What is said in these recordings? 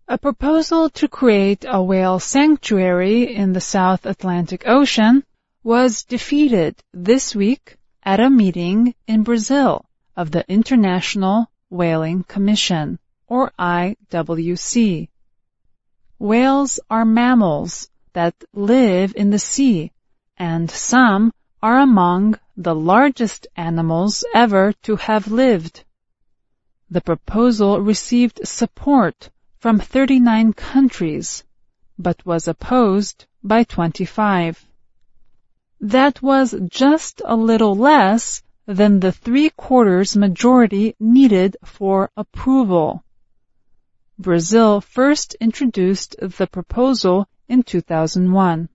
A proposal to create a whale sanctuary in the South Atlantic Ocean was defeated this week at a meeting in Brazil of the International Whaling Commission, or IWC. Whales are mammals that live in the sea, and some are among the largest animals ever to have lived. The proposal received support from 39 countries, but was opposed by 25. That was just a little less than the 3/4 majority needed for approval. Brazil first introduced the proposal in 2001.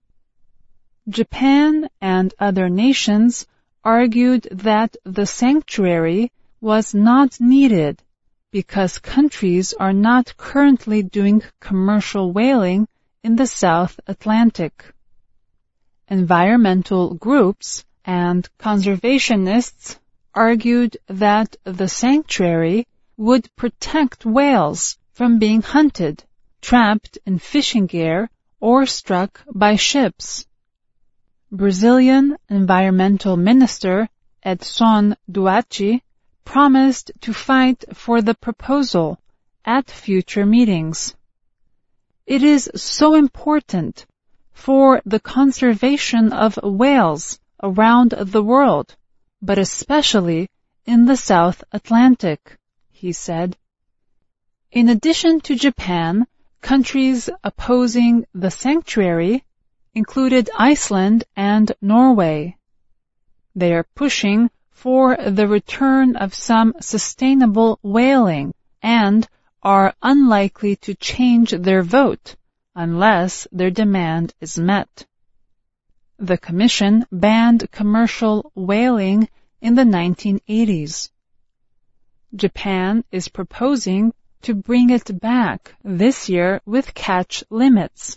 Japan and other nations argued that the sanctuary was not needed because countries are not currently doing commercial whaling in the South Atlantic. Environmental groups and conservationists argued that the sanctuary would protect whales from being hunted, trapped in fishing gear, or struck by ships. Brazilian Environmental Minister Edson Duarte promised to fight for the proposal at future meetings. It is so important for the conservation of whales around the world, but especially in the South Atlantic, he said. In addition to Japan, countries opposing the sanctuary included Iceland and Norway. They are pushing for the return of some sustainable whaling and are unlikely to change their vote unless their demand is met. The Commission banned commercial whaling in the 1980s. Japan is proposing to bring it back this year with catch limits.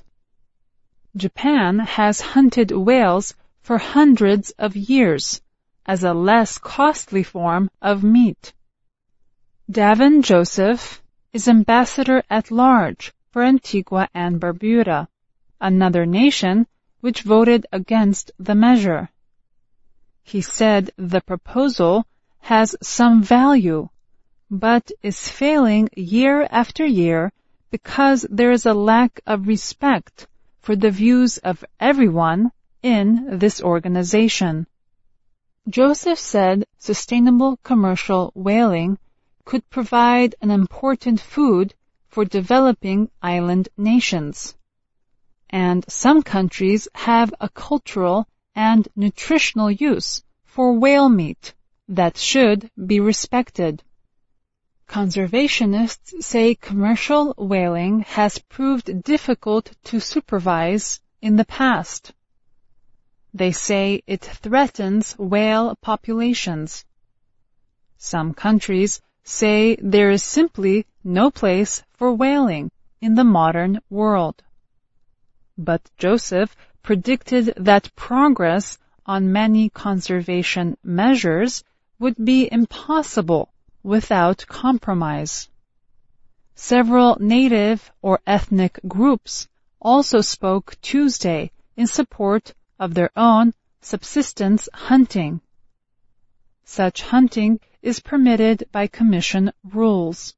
Japan has hunted whales for hundreds of years as a less costly form of meat. Davin Joseph is ambassador-at-large for Antigua and Barbuda, another nation which voted against the measure. He said the proposal has some value, but is failing year after year because there is a lack of respect for the views of everyone in this organization. Joseph said sustainable commercial whaling could provide an important food for developing island nations. And some countries have a cultural and nutritional use for whale meat that should be respected. Conservationists say commercial whaling has proved difficult to supervise in the past. They say it threatens whale populations. Some countries say there is simply no place for whaling in the modern world. But Joseph predicted that progress on many conservation measures would be impossible without compromise. Several native or ethnic groups also spoke Tuesday in support of their own subsistence hunting. Such hunting is permitted by Commission rules.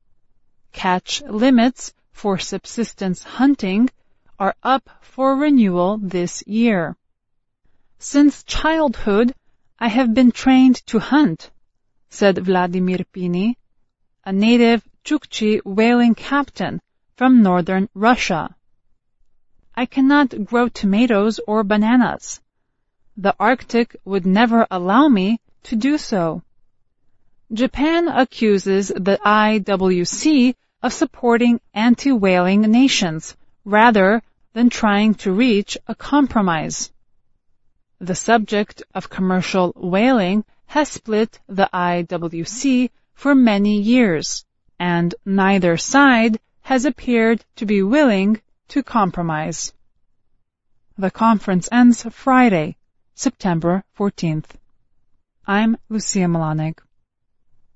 Catch limits for subsistence hunting are up for renewal this year. Since childhood, I have been trained to hunt, said Vladimir Pini, a native Chukchi whaling captain from northern Russia. I cannot grow tomatoes or bananas. The Arctic would never allow me to do so. Japan accuses the IWC of supporting anti-whaling nations rather than trying to reach a compromise. The subject of commercial whaling has split the IWC for many years, and neither side has appeared to be willing to compromise. The conference ends Friday, September 14th. I'm Lucia Melanig.